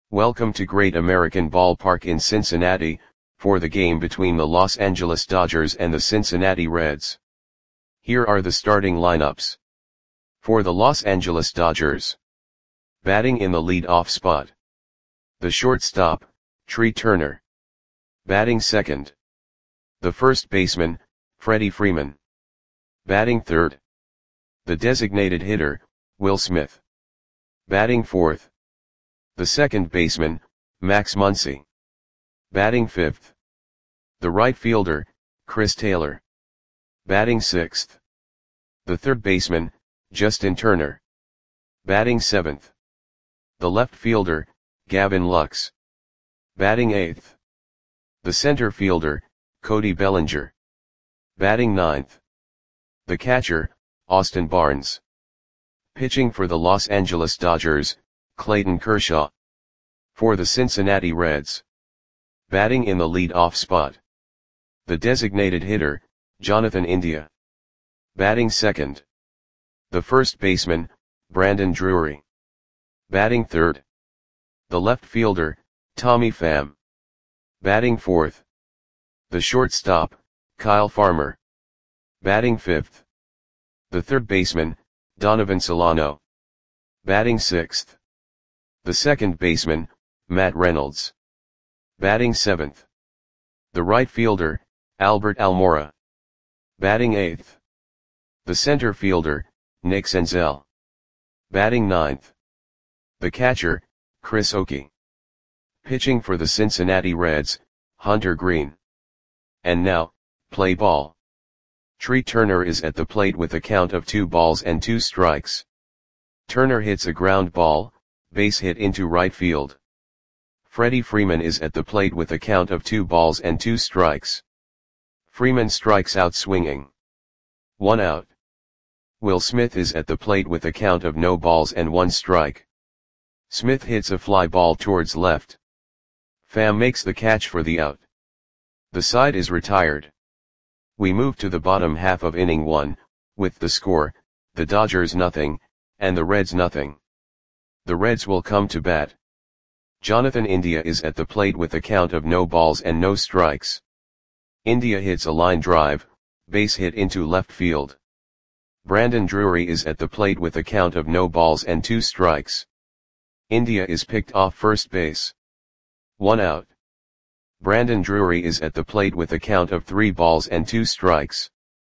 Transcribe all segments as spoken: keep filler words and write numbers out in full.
Welcome to Great American Ballpark in Cincinnati, for the game between the Los Angeles Dodgers and the Cincinnati Reds. Here are the starting lineups. For the Los Angeles Dodgers. Batting in the lead-off spot. The shortstop, Trea Turner. Batting second. The first baseman, Freddie Freeman. Batting third. The designated hitter, Will Smith. Batting fourth. The second baseman, Max Muncy. Batting fifth. The right fielder, Chris Taylor. Batting sixth. The third baseman, Justin Turner. Batting seventh. The left fielder, Gavin Lux. Batting eighth. The center fielder, Cody Bellinger. Batting ninth. The catcher, Austin Barnes. Pitching for the Los Angeles Dodgers, Clayton Kershaw. For the Cincinnati Reds. Batting in the lead-off spot. The designated hitter, Jonathan India. Batting second. The first baseman, Brandon Drury. Batting third. The left fielder, Tommy Pham. Batting fourth. The shortstop, Kyle Farmer. Batting fifth. The third baseman, Donovan Solano. Batting sixth. The second baseman, Matt Reynolds. Batting seventh. The right fielder, Albert Almora. Batting eighth. The center fielder, Nick Senzel. Batting ninth. The catcher, Chris Okey. Pitching for the Cincinnati Reds, Hunter Greene. And now, play ball. Trea Turner is at the plate with a count of two balls and two strikes. Turner hits a ground ball, base hit into right field. Freddie Freeman is at the plate with a count of two balls and two strikes. Freeman strikes out swinging. One out. Will Smith is at the plate with a count of no balls and one strike. Smith hits a fly ball towards left. Pham makes the catch for the out. The side is retired. We move to the bottom half of inning one, with the score, the Dodgers nothing, and the Reds nothing. The Reds will come to bat. Jonathan India is at the plate with a count of no balls and no strikes. India hits a line drive, base hit into left field. Brandon Drury is at the plate with a count of no balls and two strikes. India is picked off first base. One out. Brandon Drury is at the plate with a count of three balls and two strikes.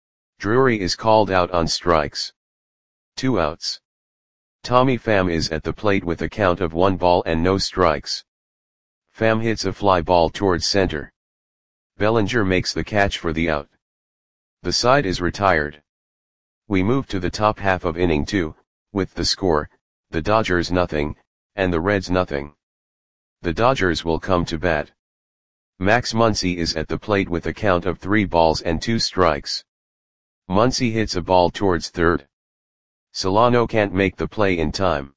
Drury is called out on strikes. Two outs. Tommy Pham is at the plate with a count of one ball and no strikes. Pham hits a fly ball towards center. Bellinger makes the catch for the out. The side is retired. We move to the top half of inning two, with the score, the Dodgers nothing, and the Reds nothing. The Dodgers will come to bat. Max Muncy is at the plate with a count of three balls and two strikes. Muncy hits a ball towards third. Solano can't make the play in time.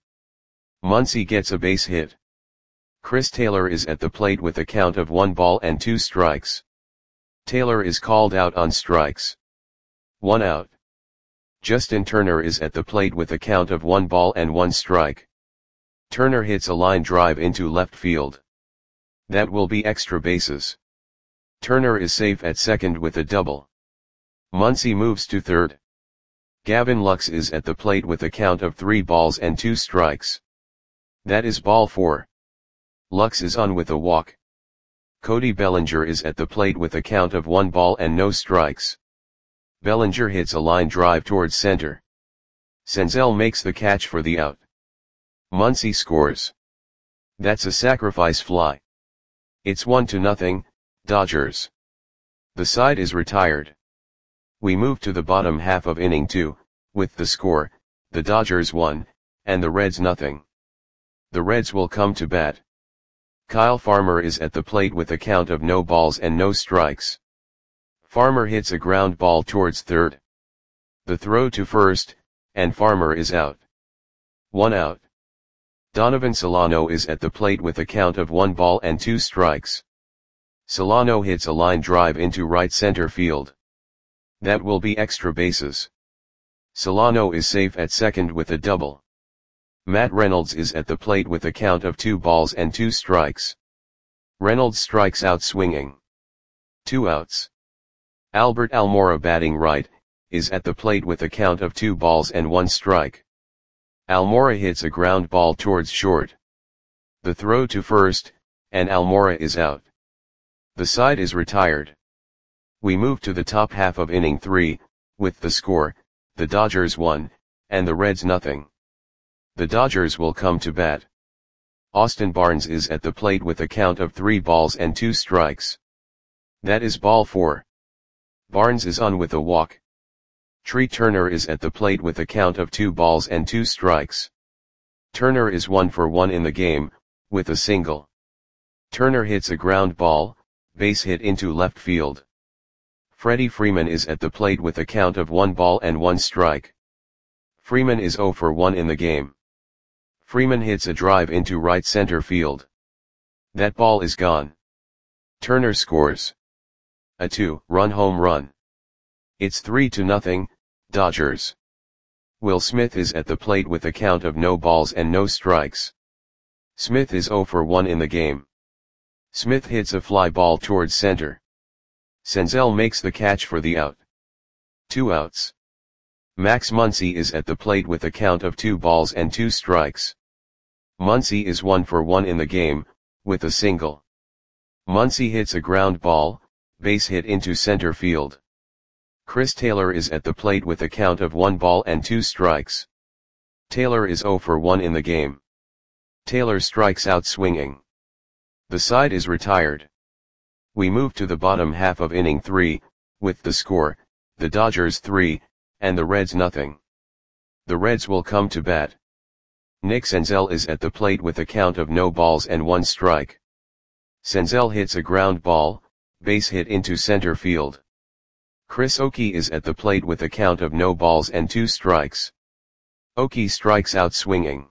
Muncy gets a base hit. Chris Taylor is at the plate with a count of one ball and two strikes. Taylor is called out on strikes. One out. Justin Turner is at the plate with a count of one ball and one strike. Turner hits a line drive into left field. That will be extra bases. Turner is safe at second with a double. Muncy moves to third. Gavin Lux is at the plate with a count of three balls and two strikes. That is ball four. Lux is on with a walk. Cody Bellinger is at the plate with a count of one ball and no strikes. Bellinger hits a line drive towards center. Senzel makes the catch for the out. Muncy scores. That's a sacrifice fly. It's one to nothing, Dodgers. The side is retired. We move to the bottom half of inning two, with the score, the Dodgers one, and the Reds nothing. The Reds will come to bat. Kyle Farmer is at the plate with a count of no balls and no strikes. Farmer hits a ground ball towards third. The throw to first, and Farmer is out. One out. Donovan Solano is at the plate with a count of one ball and two strikes. Solano hits a line drive into right center field. That will be extra bases. Solano is safe at second with a double. Matt Reynolds is at the plate with a count of two balls and two strikes. Reynolds strikes out swinging. Two outs. Albert Almora batting right, is at the plate with a count of two balls and one strike. Almora hits a ground ball towards short. The throw to first, and Almora is out. The side is retired. We move to the top half of inning three, with the score, the Dodgers one, and the Reds nothing. The Dodgers will come to bat. Austin Barnes is at the plate with a count of three balls and two strikes. That is ball four. Barnes is on with a walk. Tree Turner is at the plate with a count of two balls and two strikes. Turner is one for one in the game, with a single. Turner hits a ground ball, base hit into left field. Freddie Freeman is at the plate with a count of one ball and one strike. Freeman is zero for one in the game. Freeman hits a drive into right center field. That ball is gone. Turner scores a two-run home run. It's three to nothing, Dodgers. Will Smith is at the plate with a count of no balls and no strikes. Smith is zero for one in the game. Smith hits a fly ball towards center. Senzel makes the catch for the out. Two outs. Max Muncy is at the plate with a count of two balls and two strikes. Muncy is one for one in the game, with a single. Muncy hits a ground ball, base hit into center field. Chris Taylor is at the plate with a count of one ball and two strikes. Taylor is zero for one in the game. Taylor strikes out swinging. The side is retired. We move to the bottom half of inning three, with the score, the Dodgers three, and the Reds nothing. The Reds will come to bat. Nick Senzel is at the plate with a count of no balls and one strike. Senzel hits a ground ball, base hit into center field. Chris Oakey is at the plate with a count of no balls and two strikes. Oakey strikes out swinging.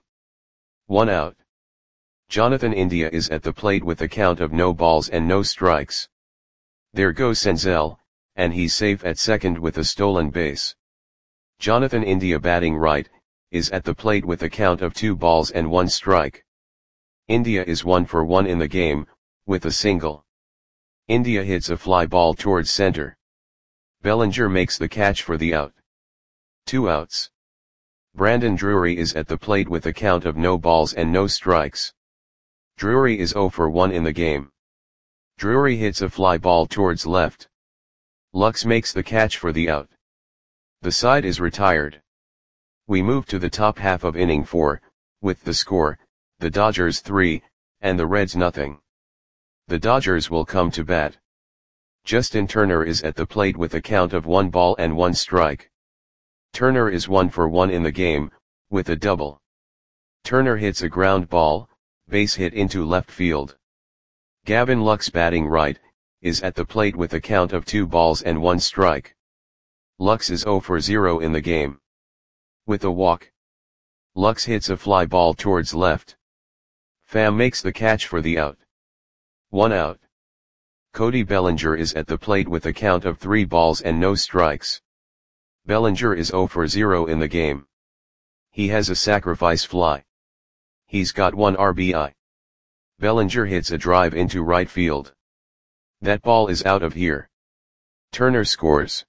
One out. Jonathan India is at the plate with a count of no balls and no strikes. There goes Senzel, and he's safe at second with a stolen base. Jonathan India batting right, is at the plate with a count of two balls and one strike. India is one for one in the game, with a single. India hits a fly ball towards center. Bellinger makes the catch for the out. Two outs. Brandon Drury is at the plate with a count of no balls and no strikes. Drury is zero for one in the game. Drury hits a fly ball towards left. Lux makes the catch for the out. The side is retired. We move to the top half of inning four, with the score, the Dodgers three, and the Reds nothing. The Dodgers will come to bat. Justin Turner is at the plate with a count of one ball and one strike. Turner is one for one in the game, with a double. Turner hits a ground ball, base hit into left field. Gavin Lux batting right, is at the plate with a count of two balls and one strike. Lux is zero for zero in the game. With a walk. Lux hits a fly ball towards left. Pham makes the catch for the out. One out. Cody Bellinger is at the plate with a count of three balls and no strikes. Bellinger is zero for zero in the game. He has a sacrifice fly. He's got one R B I. Bellinger hits a drive into right field. That ball is out of here. Turner scores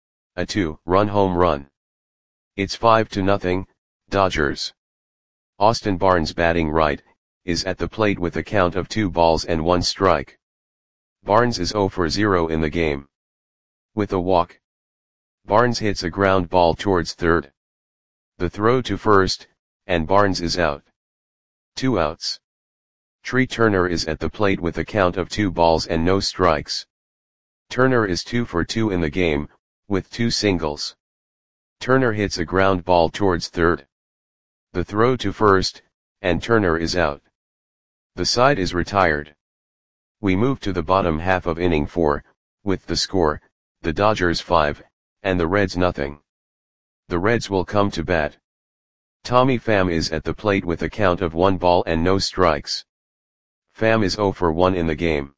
a two-run home run. It's five to nothing, Dodgers. Austin Barnes batting right, is at the plate with a count of two balls and one strike. Barnes is zero for zero in the game. With a walk. Barnes hits a ground ball towards third. The throw to first, and Barnes is out. Two outs. Tree Turner is at the plate with a count of two balls and no strikes. Turner is two for two in the game, with two singles. Turner hits a ground ball towards third. The throw to first, and Turner is out. The side is retired. We move to the bottom half of inning four, with the score, the Dodgers five, and the Reds nothing. The Reds will come to bat. Tommy Pham is at the plate with a count of one ball and no strikes. Pham is zero for one in the game.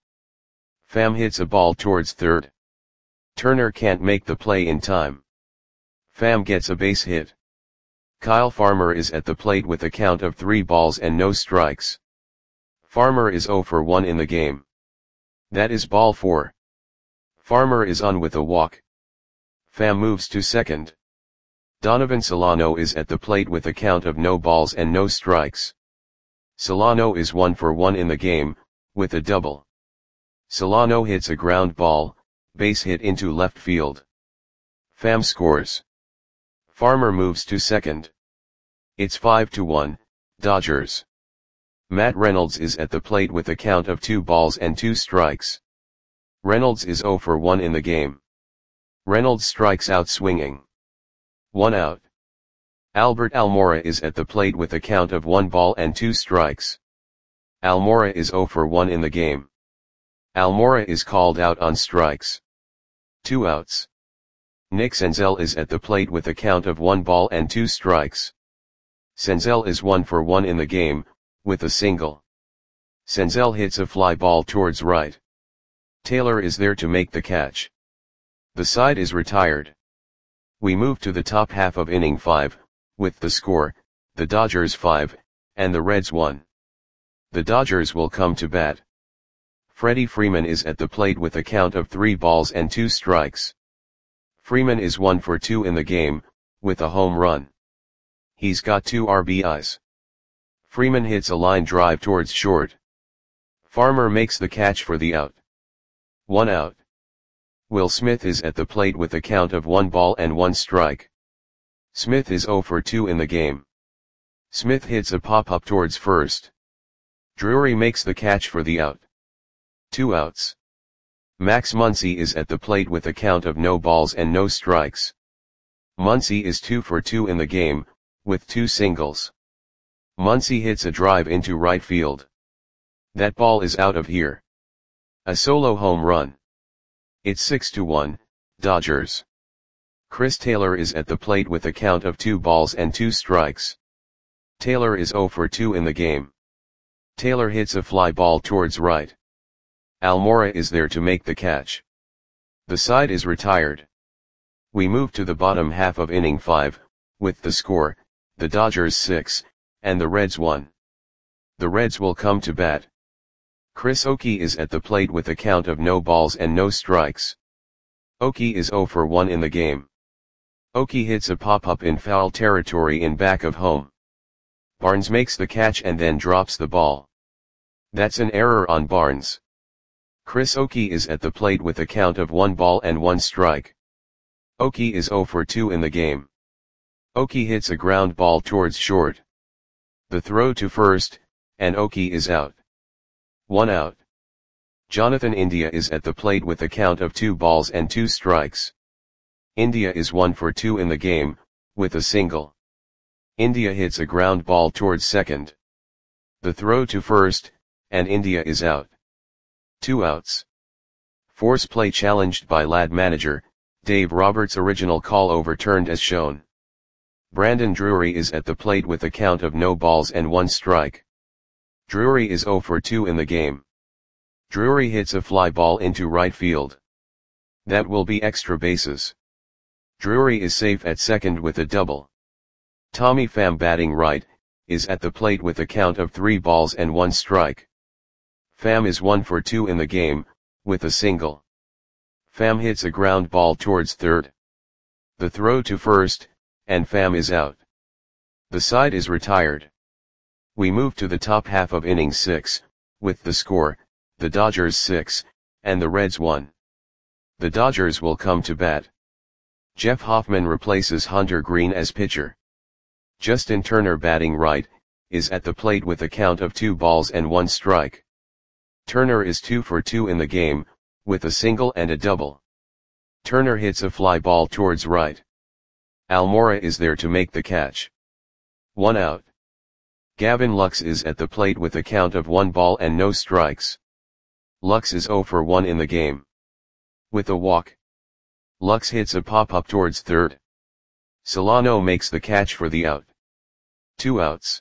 Pham hits a ball towards third. Turner can't make the play in time. Pham gets a base hit. Kyle Farmer is at the plate with a count of three balls and no strikes. Farmer is zero for one in the game. That is ball four. Farmer is on with a walk. Pham moves to second. Donovan Solano is at the plate with a count of no balls and no strikes. Solano is one for one in the game, with a double. Solano hits a ground ball, base hit into left field. Pham scores. Farmer moves to second. It's five to one, Dodgers. Matt Reynolds is at the plate with a count of two balls and two strikes. Reynolds is zero for one in the game. Reynolds strikes out swinging. One out. Albert Almora is at the plate with a count of one ball and two strikes. Almora is zero for one in the game. Almora is called out on strikes. Two outs. Nick Senzel is at the plate with a count of one ball and two strikes. Senzel is one for one in the game, with a single. Senzel hits a fly ball towards right. Taylor is there to make the catch. The side is retired. We move to the top half of inning five, with the score, the Dodgers five, and the Reds one. The Dodgers will come to bat. Freddie Freeman is at the plate with a count of three balls and two strikes. Freeman is one for two in the game, with a home run. He's got two R B Is. Freeman hits a line drive towards short. Farmer makes the catch for the out. One out. Will Smith is at the plate with a count of one ball and one strike. Smith is zero for two in the game. Smith hits a pop-up towards first. Drury makes the catch for the out. Two outs. Max Muncy is at the plate with a count of no balls and no strikes. Muncy is two for two in the game, with two singles. Muncy hits a drive into right field. That ball is out of here. A solo home run. It's six to one, Dodgers. Chris Taylor is at the plate with a count of two balls and two strikes. Taylor is zero for two in the game. Taylor hits a fly ball towards right. Almora is there to make the catch. The side is retired. We move to the bottom half of inning five, with the score, the Dodgers six, and the Reds one. The Reds will come to bat. Chris Oakey is at the plate with a count of no balls and no strikes. Oakey is zero for one in the game. Oakey hits a pop-up in foul territory in back of home. Barnes makes the catch and then drops the ball. That's an error on Barnes. Chris Oakey is at the plate with a count of one ball and one strike. Oakey is zero for two in the game. Oakey hits a ground ball towards short. The throw to first, and Oakey is out. One out. Jonathan India is at the plate with a count of two balls and two strikes. India is one for two in the game, with a single. India hits a ground ball towards second. The throw to first, and India is out. Two outs. Force play challenged by L A D manager, Dave Roberts. Original call overturned as shown. Brandon Drury is at the plate with a count of no balls and one strike. Drury is zero for two in the game. Drury hits a fly ball into right field. That will be extra bases. Drury is safe at second with a double. Tommy Pham, batting right, is at the plate with a count of three balls and one strike. Pham is one for two in the game, with a single. Pham hits a ground ball towards third. The throw to first, and Pham is out. The side is retired. We move to the top half of inning six, with the score, the Dodgers six, and the Reds one. The Dodgers will come to bat. Jeff Hoffman replaces Hunter Green as pitcher. Justin Turner, batting right, is at the plate with a count of two balls and one strike. Turner is two for two in the game, with a single and a double. Turner hits a fly ball towards right. Almora is there to make the catch. One out. Gavin Lux is at the plate with a count of one ball and no strikes. Lux is zero for one in the game. With a walk. Lux hits a pop-up towards third. Solano makes the catch for the out. Two outs.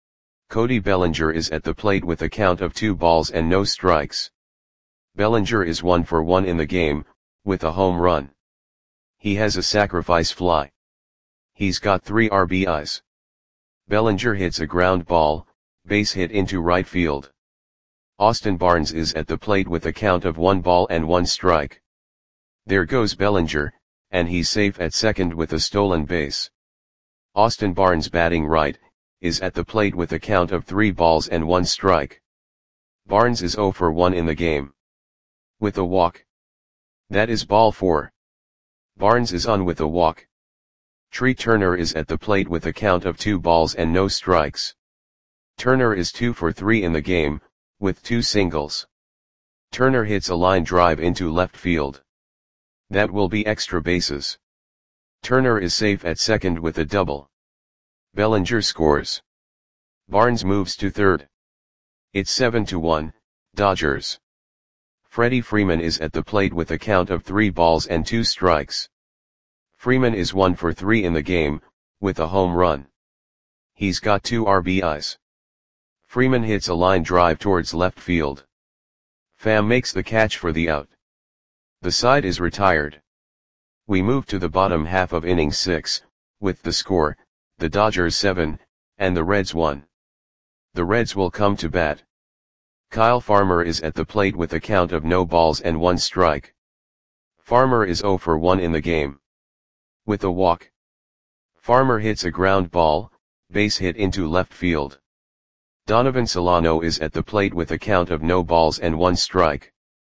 Cody Bellinger is at the plate with a count of two balls and no strikes. Bellinger is one for one in the game, with a home run. He has a sacrifice fly. He's got three R B Is. Bellinger hits a ground ball, base hit into right field. Austin Barnes is at the plate with a count of one ball and one strike. There goes Bellinger, and he's safe at second with a stolen base. Austin Barnes, batting right, is at the plate with a count of three balls and one strike. Barnes is oh for one in the game. With a walk. That is ball four. Barnes is on with a walk. Tree Turner is at the plate with a count of two balls and no strikes. Turner is two for three in the game, with two singles. Turner hits a line drive into left field. That will be extra bases. Turner is safe at second with a double. Bellinger scores. Barnes moves to third. It's seven to one, Dodgers. Freddie Freeman is at the plate with a count of three balls and two strikes. Freeman is one for three in the game, with a home run. He's got two R B Is. Freeman hits a line drive towards left field. Pham makes the catch for the out. The side is retired. We move to the bottom half of inning six, with the score, the Dodgers seven, and the Reds one. The Reds will come to bat. Kyle Farmer is at the plate with a count of no balls and one strike. Farmer is oh for one in the game. With a walk. Farmer hits a ground ball, base hit into left field. Donovan Solano is at the plate with a count of no balls and one strike.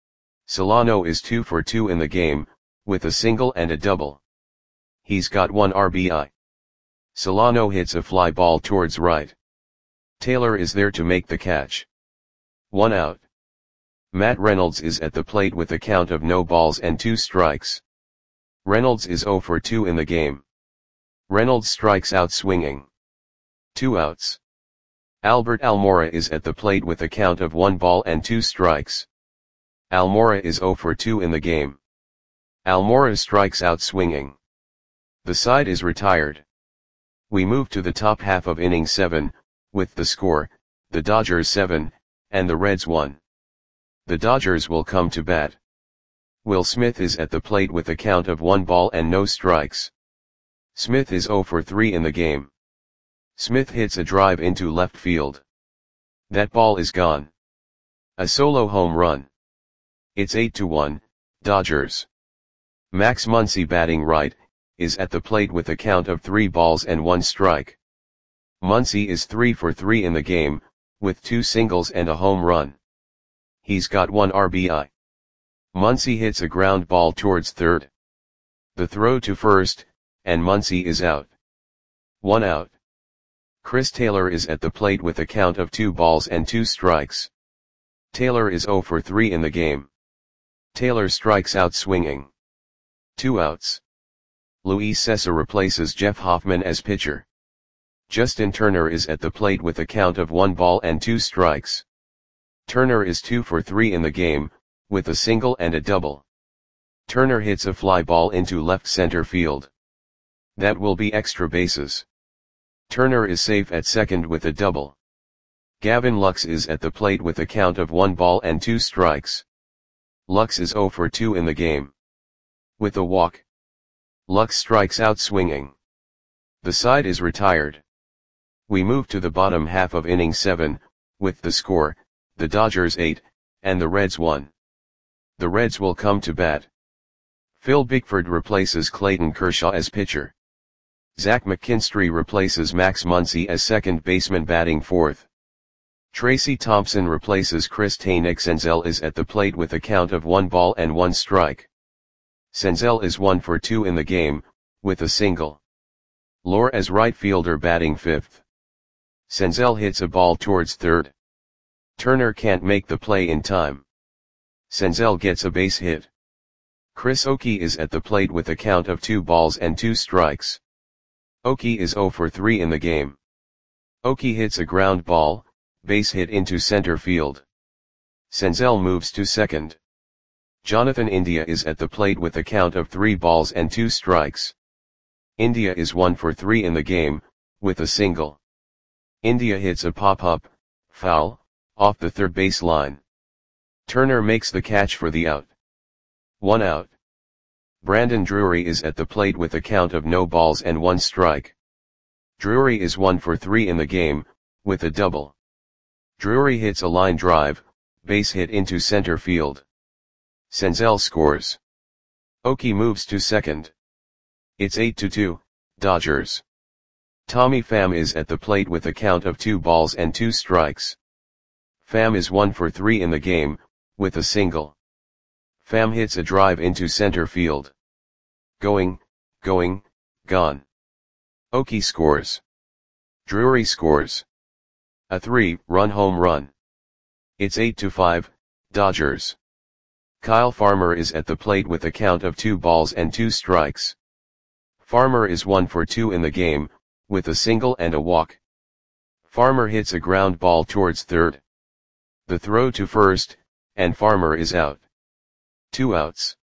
Solano is two for two in the game, with a single and a double. He's got one R B I. Solano hits a fly ball towards right. Taylor is there to make the catch. One out. Matt Reynolds is at the plate with a count of no balls and two strikes. Reynolds is oh for two in the game. Reynolds strikes out swinging. Two outs. Albert Almora is at the plate with a count of one ball and two strikes. Almora is oh for two in the game. Almora strikes out swinging. The side is retired. We move to the top half of inning seven, with the score, the Dodgers seven, and the Reds one. The Dodgers will come to bat. Will Smith is at the plate with a count of one ball and no strikes. Smith is oh for three in the game. Smith hits a drive into left field. That ball is gone. A solo home run. It's eight to one, Dodgers. Max Muncy, batting right, is at the plate with a count of three balls and one strike. Muncy is three for three in the game, with two singles and a home run. He's got one R B I. Muncy hits a ground ball towards third. The throw to first, and Muncy is out. One out. Chris Taylor is at the plate with a count of two balls and two strikes. Taylor is oh for three in the game. Taylor strikes out swinging. Two outs. Luis Cessa replaces Jeff Hoffman as pitcher. Justin Turner is at the plate with a count of one ball and two strikes. Turner is two for three in the game, with a single and a double. Turner hits a fly ball into left center field. That will be extra bases. Turner is safe at second with a double. Gavin Lux is at the plate with a count of one ball and two strikes. Lux is oh for two in the game. With a walk. Lux strikes out swinging. The side is retired. We move to the bottom half of inning seven, with the score, the Dodgers eight, and the Reds one. The Reds will come to bat. Phil Bickford replaces Clayton Kershaw as pitcher. Zach McKinstry replaces Max Muncy as second baseman, batting fourth. Tracy Thompson replaces Chris Taylor. Senzel is at the plate with a count of one ball and one strike. Senzel is one for two in the game, with a single. Lohr as right fielder, batting fifth. Senzel hits a ball towards third. Turner can't make the play in time. Senzel gets a base hit. Chris Oakey is at the plate with a count of two balls and two strikes. Oakey is oh for three in the game. Oakey hits a ground ball, base hit into center field. Senzel moves to second. Jonathan India is at the plate with a count of three balls and two strikes. India is one for three in the game, with a single. India hits a pop-up, foul, off the third base line. Turner makes the catch for the out. One out. Brandon Drury is at the plate with a count of no balls and one strike. Drury is one for three in the game, with a double. Drury hits a line drive, base hit into center field. Senzel scores. Oki moves to second. It's eight to two, Dodgers. Tommy Pham is at the plate with a count of two balls and two strikes. Pham is one for three in the game, with a single. Pham hits a drive into center field. Going, going, gone. Oki scores. Drury scores. A three-run home run. It's eight to five, Dodgers. Kyle Farmer is at the plate with a count of two balls and two strikes. Farmer is one for two in the game, with a single and a walk. Farmer hits a ground ball towards third. The throw to first, and Farmer is out. Two outs.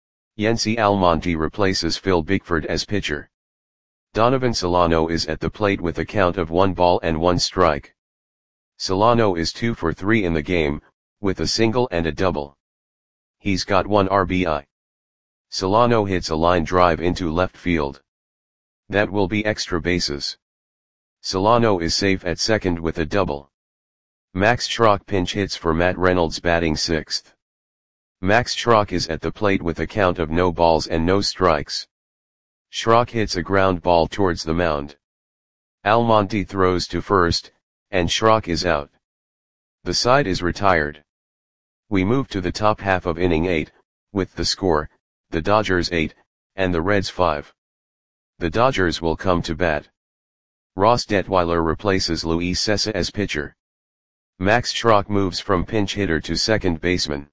Yency Almonte replaces Phil Bickford as pitcher. Donovan Solano is at the plate with a count of one ball and one strike. Solano is two for three in the game, with a single and a double. He's got one R B I. Solano hits a line drive into left field. That will be extra bases. Solano is safe at second with a double. Max Schrock pinch hits for Matt Reynolds batting sixth. Max Schrock is at the plate with a count of no balls and no strikes. Schrock hits a ground ball towards the mound. Almonte throws to first, and Schrock is out. The side is retired. We move to the top half of inning eight, with the score, the Dodgers eight, and the Reds five. The Dodgers will come to bat. Ross Detweiler replaces Luis Cessa as pitcher. Max Schrock moves from pinch hitter to second baseman.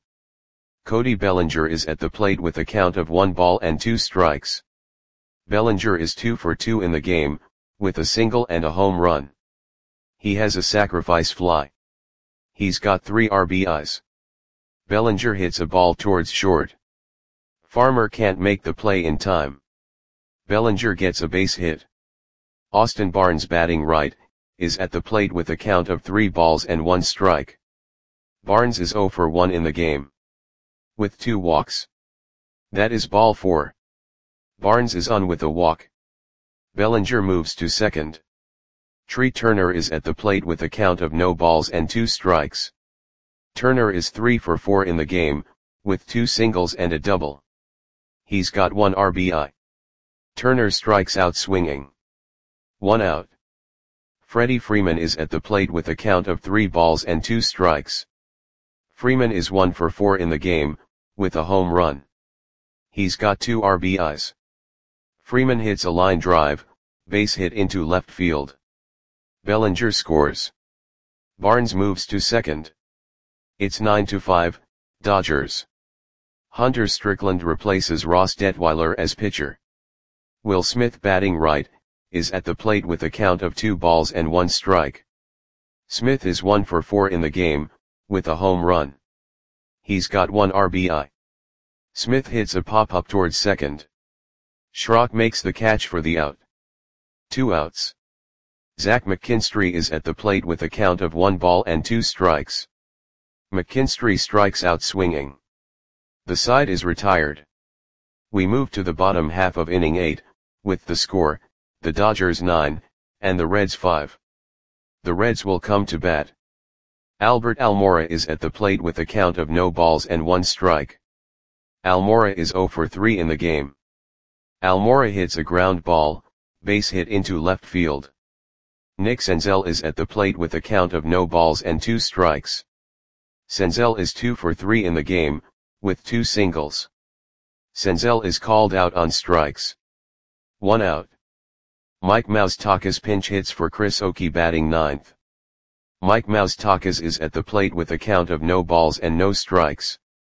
Cody Bellinger is at the plate with a count of one ball and two strikes. Bellinger is two for two in the game, with a single and a home run. He has a sacrifice fly. He's got three R B Is. Bellinger hits a ball towards short. Farmer can't make the play in time. Bellinger gets a base hit. Austin Barnes batting right, is at the plate with a count of three balls and one strike. Barnes is zero for one in the game, with two walks. That is ball four. Barnes is on with a walk. Bellinger moves to second. Tree Turner is at the plate with a count of no balls and two strikes. Turner is three for four in the game, with two singles and a double. He's got one R B I. Turner strikes out swinging. One out. Freddie Freeman is at the plate with a count of three balls and two strikes. Freeman is one for four in the game, with a home run. He's got two R B Is. Freeman hits a line drive, base hit into left field. Bellinger scores. Barnes moves to second. It's nine to five, Dodgers. Hunter Strickland replaces Ross Detweiler as pitcher. Will Smith batting right, is at the plate with a count of two balls and one strike. Smith is one for four in the game, with a home run. He's got one R B I. Smith hits a pop-up towards second. Schrock makes the catch for the out. Two outs. Zach McKinstry is at the plate with a count of one ball and two strikes. McKinstry strikes out swinging. The side is retired. We move to the bottom half of inning eight, with the score, the Dodgers nine, and the Reds five. The Reds will come to bat. Albert Almora is at the plate with a count of no balls and one strike. Almora is zero for three in the game. Almora hits a ground ball, base hit into left field. Nick Senzel is at the plate with a count of no balls and two strikes. Senzel is two for three in the game, with two singles. Senzel is called out on strikes. One out. Mike Moustakas pinch hits for Chris Oki batting ninth. Mike Moustakas is at the plate with a count of no balls and no strikes.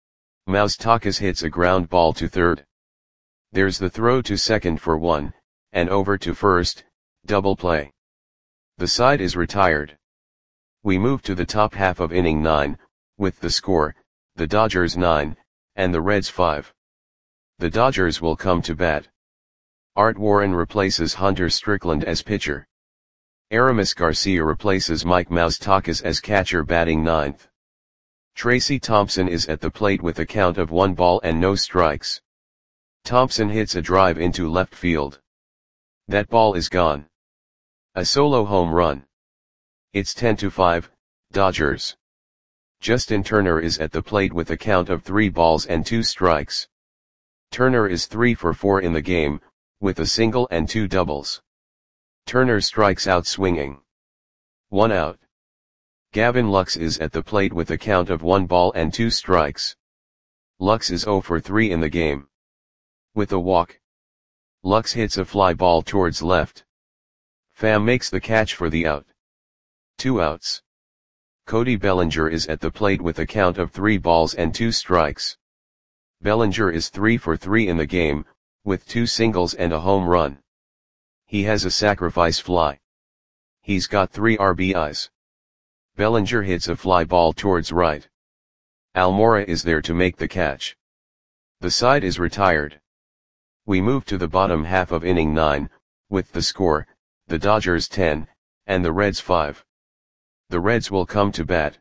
Moustakas hits a ground ball to third. There's the throw to second for one, and over to first, double play. The side is retired. We move to the top half of inning nine, with the score, the Dodgers nine, and the Reds five. The Dodgers will come to bat. Art Warren replaces Hunter Strickland as pitcher. Aramis Garcia replaces Mike Moustakas as catcher batting ninth. Tracy Thompson is at the plate with a count of one ball and no strikes. Thompson hits a drive into left field. That ball is gone. A solo home run. It's ten to five, Dodgers. Justin Turner is at the plate with a count of three balls and two strikes. Turner is three for four in the game, with a single and two doubles. Turner strikes out swinging. One out. Gavin Lux is at the plate with a count of one ball and two strikes. Lux is zero for three in the game. With a walk. Lux hits a fly ball towards left. Pham makes the catch for the out. Two outs. Cody Bellinger is at the plate with a count of three balls and two strikes. Bellinger is three for three in the game, with two singles and a home run. He has a sacrifice fly. He's got three R B Is. Bellinger hits a fly ball towards right. Almora is there to make the catch. The side is retired. We move to the bottom half of inning nine, with the score, the Dodgers ten, and the Reds five. The Reds will come to bat.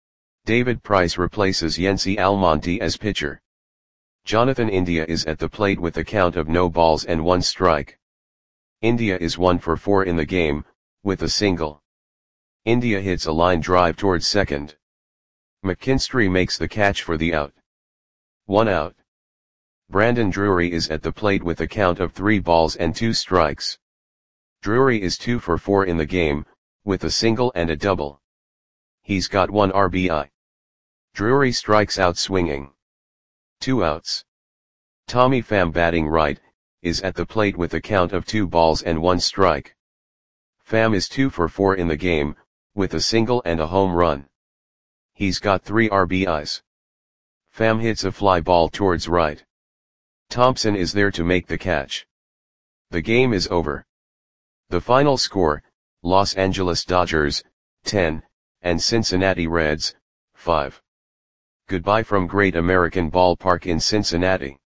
David Price replaces Yency Almonte as pitcher. Jonathan India is at the plate with a count of no balls and one strike. India is one for four in the game, with a single. India hits a line drive towards second. McKinstry makes the catch for the out. One out. Brandon Drury is at the plate with a count of three balls and two strikes. Drury is two for four in the game, with a single and a double. He's got one R B I. Drury strikes out swinging. Two outs. Tommy Pham, batting right, is at the plate with a count of two balls and one strike. Pham is two for four in the game, with a single and a home run. He's got three R B Is. Pham hits a fly ball towards right. Thompson is there to make the catch. The game is over. The final score, Los Angeles Dodgers, ten, and Cincinnati Reds, five. Goodbye from Great American Ballpark in Cincinnati.